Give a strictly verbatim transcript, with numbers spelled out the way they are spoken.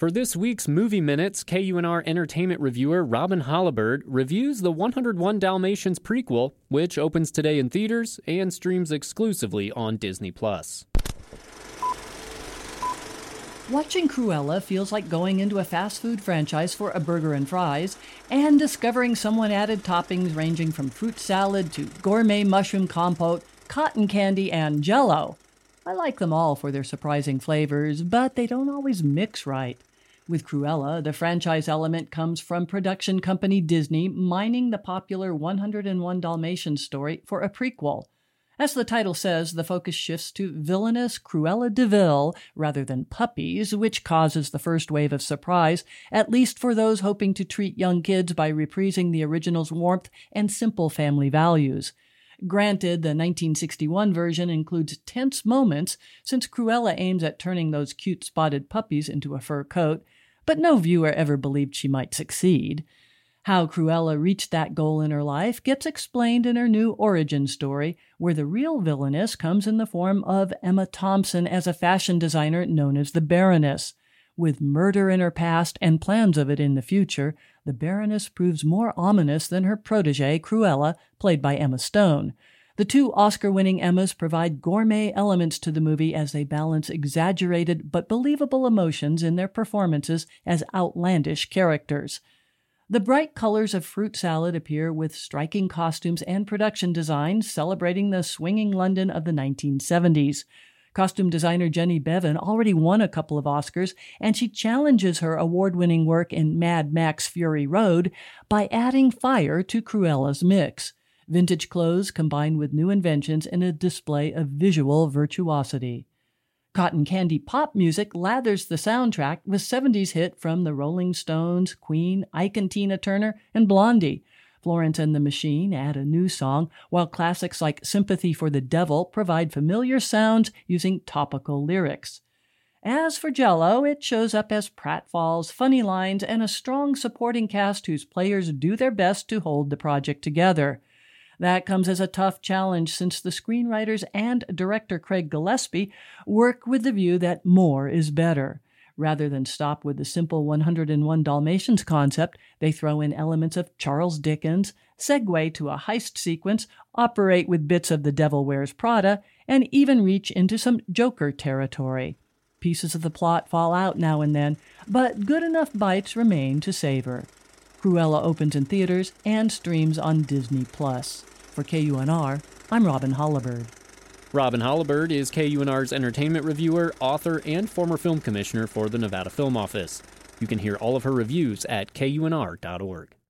For this week's Movie Minutes, K U N R entertainment reviewer Robin Hollibird reviews the one oh one Dalmatians prequel, which opens today in theaters and streams exclusively on Disney plus. Watching Cruella feels like going into a fast food franchise for a burger and fries, and discovering someone added toppings ranging from fruit salad to gourmet mushroom compote, cotton candy, and Jell-O. I like them all for their surprising flavors, but they don't always mix right. With Cruella, the franchise element comes from production company Disney mining the popular one oh one Dalmatians story for a prequel. As the title says, the focus shifts to villainous Cruella de Vil rather than puppies, which causes the first wave of surprise, at least for those hoping to treat young kids by reprising the original's warmth and simple family values. Granted, the nineteen sixty-one version includes tense moments, since Cruella aims at turning those cute spotted puppies into a fur coat, but no viewer ever believed she might succeed. How Cruella reached that goal in her life gets explained in her new origin story, where the real villainess comes in the form of Emma Thompson as a fashion designer known as the Baroness. With murder in her past and plans of it in the future, the Baroness proves more ominous than her protege, Cruella, played by Emma Stone. The two Oscar-winning Emmas provide gourmet elements to the movie as they balance exaggerated but believable emotions in their performances as outlandish characters. The bright colors of fruit salad appear with striking costumes and production designs celebrating the swinging London of the nineteen seventies. Costume designer Jenny Bevan already won a couple of Oscars, and she challenges her award-winning work in Mad Max Fury Road by adding fire to Cruella's mix. Vintage clothes combined with new inventions in a display of visual virtuosity. Cotton candy pop music lathers the soundtrack with seventies hit from the Rolling Stones, Queen, Ike and Tina Turner, and Blondie. Florence and the Machine add a new song, while classics like Sympathy for the Devil provide familiar sounds using topical lyrics. As for Jell-O, it shows up as pratfalls, funny lines, and a strong supporting cast whose players do their best to hold the project together. That comes as a tough challenge since the screenwriters and director Craig Gillespie work with the view that more is better. Rather than stop with the simple one oh one Dalmatians concept, they throw in elements of Charles Dickens, segue to a heist sequence, operate with bits of The Devil Wears Prada, and even reach into some Joker territory. Pieces of the plot fall out now and then, but good enough bites remain to savor. Cruella opens in theaters and streams on Disney plus. For K U N R, I'm Robin Hollibird. Robin Hollibird is K U N R's entertainment reviewer, author, and former film commissioner for the Nevada Film Office. You can hear all of her reviews at K U N R dot org.